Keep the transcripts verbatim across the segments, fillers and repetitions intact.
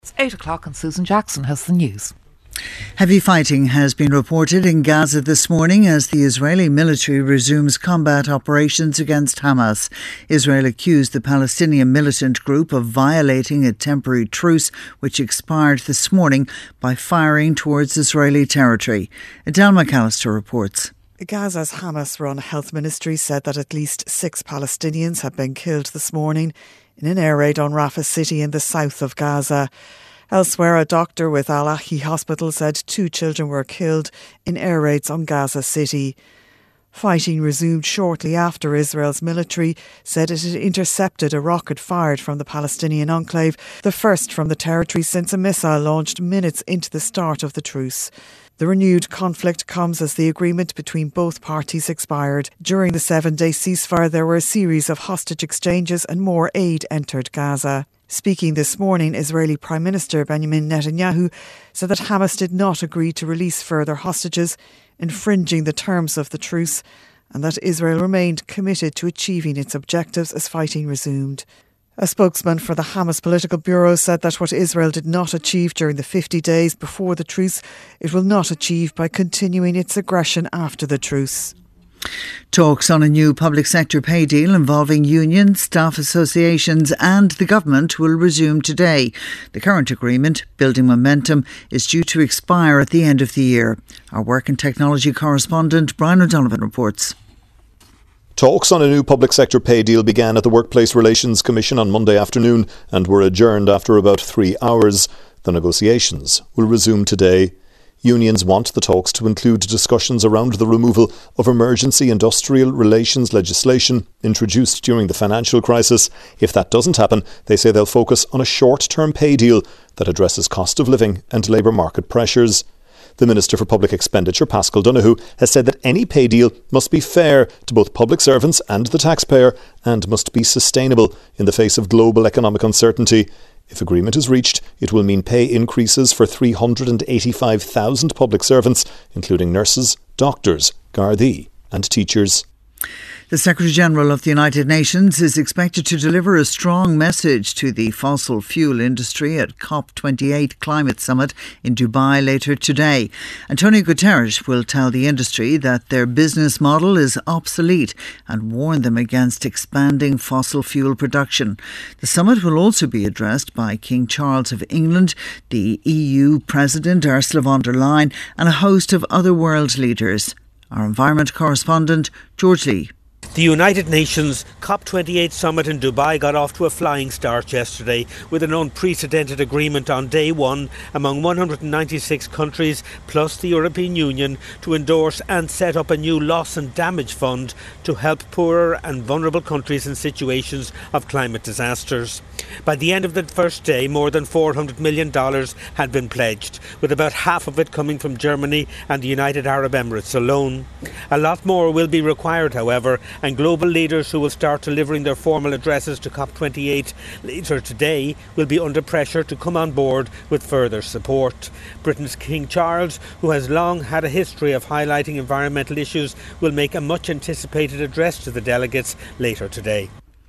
It's eight o'clock and Susan Jackson has the news. Heavy fighting has been reported in Gaza this morning as the Israeli military resumes combat operations against Hamas. Israel accused the Palestinian militant group of violating a temporary truce which expired this morning by firing towards Israeli territory. Adele McAllister reports. Gaza's Hamas-run health ministry said that at least six Palestinians have been killed this morning in an air raid on Rafah city in the south of Gaza. Elsewhere, a doctor with Al-Ahli Hospital said two children were killed in air raids on Gaza City. Fighting resumed shortly after Israel's military said it had intercepted a rocket fired from the Palestinian enclave, the first from the territory since a missile launched minutes into the start of the truce. The renewed conflict comes as the agreement between both parties expired. During the seven-day ceasefire, there were a series of hostage exchanges and more aid entered Gaza. Speaking this morning, Israeli Prime Minister Benjamin Netanyahu said that Hamas did not agree to release further hostages, infringing the terms of the truce, and that Israel remained committed to achieving its objectives as fighting resumed. A spokesman for the Hamas Political Bureau said that what Israel did not achieve during the fifty days before the truce, it will not achieve by continuing its aggression after the truce. Talks on a new public sector pay deal involving unions, staff associations and the government will resume today. The current agreement, building momentum, is due to expire at the end of the year. Our work and technology correspondent Brian O'Donovan reports. Talks on a new public sector pay deal began at the Workplace Relations Commission on Monday afternoon and were adjourned after about three hours. The negotiations will resume today. Unions want the talks to include discussions around the removal of emergency industrial relations legislation introduced during the financial crisis. If that doesn't happen, they say they'll focus on a short-term pay deal that addresses cost of living and labour market pressures. The Minister for Public Expenditure, Paschal Donohoe, has said that any pay deal must be fair to both public servants and the taxpayer and must be sustainable in the face of global economic uncertainty. If agreement is reached, it will mean pay increases for three hundred eighty-five thousand public servants, including nurses, doctors, Gardaí and teachers. The Secretary-General of the United Nations is expected to deliver a strong message to the fossil fuel industry at COP twenty-eight Climate Summit in Dubai later today. Antonio Guterres will tell the industry that their business model is obsolete and warn them against expanding fossil fuel production. The summit will also be addressed by King Charles of England, the E U President Ursula von der Leyen and a host of other world leaders. Our environment correspondent, George Lee. The United Nations COP twenty-eight summit in Dubai got off to a flying start yesterday with an unprecedented agreement on day one among one hundred ninety-six countries plus the European Union to endorse and set up a new loss and damage fund to help poorer and vulnerable countries in situations of climate disasters. By the end of the first day, more than four hundred million dollars had been pledged, with about half of it coming from Germany and the United Arab Emirates alone. A lot more will be required, however, and global leaders who will start delivering their formal addresses to COP twenty-eight later today will be under pressure to come on board with further support. Britain's King Charles, who has long had a history of highlighting environmental issues, will make a much anticipated address to the delegates later today.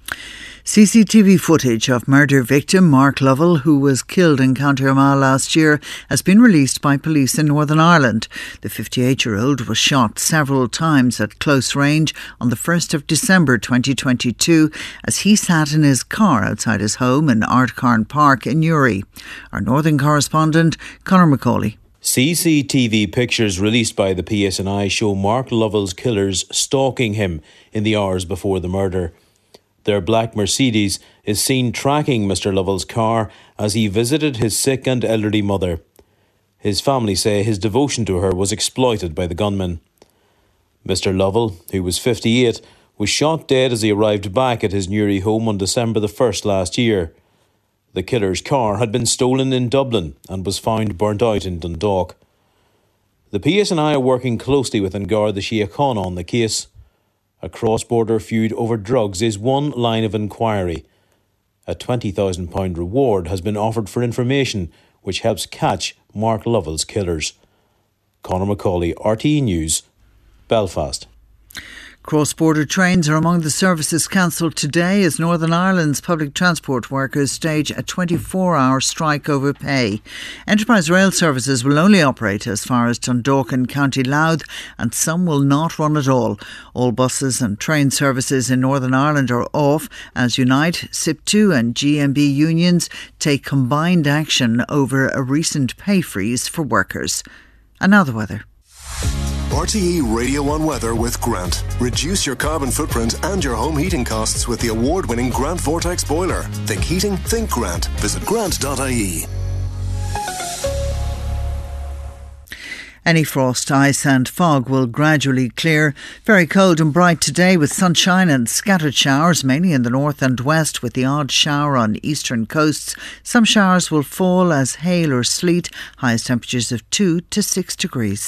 C C T V footage of murder victim Mark Lovell, who was killed in County Armagh last year, has been released by police in Northern Ireland. The fifty-eight-year-old was shot several times at close range on the first of December twenty twenty-two as he sat in his car outside his home in Ardcarn Park in Newry. Our Northern correspondent, Conor Macaulay. C C T V pictures released by the P S N I show Mark Lovell's killers stalking him in the hours before the murder. Their black Mercedes is seen tracking Mister Lovell's car as he visited his sick and elderly mother. His family say his devotion to her was exploited by the gunmen. Mister Lovell, who was fifty-eight, was shot dead as he arrived back at his Newry home on December the first last year. The killer's car had been stolen in Dublin and was found burnt out in Dundalk. The P S N I are working closely with An Garda Síochána on the case. A cross-border feud over drugs is one line of inquiry. A twenty thousand pounds reward has been offered for information which helps catch Mark Lovell's killers. Conor Macaulay, R T E News, Belfast. Cross-border trains are among the services cancelled today as Northern Ireland's public transport workers stage a twenty-four hour strike over pay. Enterprise Rail services will only operate as far as Dundalk and County Louth, and some will not run at all. All buses and train services in Northern Ireland are off as Unite, S I P two and G M B unions take combined action over a recent pay freeze for workers. And now the weather. R T E Radio one Weather with Grant. Reduce your carbon footprint and your home heating costs with the award-winning Grant Vortex boiler. Think heating, think Grant. Visit grant dot I E. Any frost, ice and fog will gradually clear. Very cold and bright today with sunshine and scattered showers, mainly in the north and west, with the odd shower on eastern coasts. Some showers will fall as hail or sleet. Highest temperatures of two to six degrees.